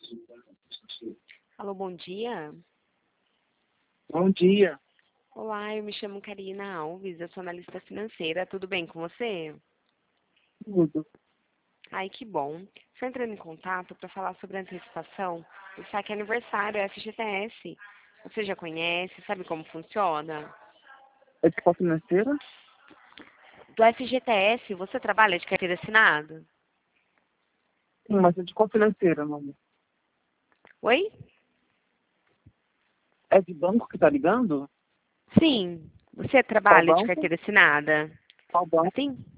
Alô, bom dia. Bom dia. Olá, eu me chamo Karina Alves, eu sou analista financeira. Tudo bem com você? Tudo. Ai, que bom. Estou entrando em contato para falar sobre a antecipação do saque aniversário FGTS. Você já conhece, sabe como funciona? É de qual financeira? Do FGTS, você trabalha de carteira assinada? Sim, mas é de qual financeira, mano? Oi? É de banco que tá ligando? Sim. Você Qual trabalha de banco? carteira assinada? Qual banco? Assim?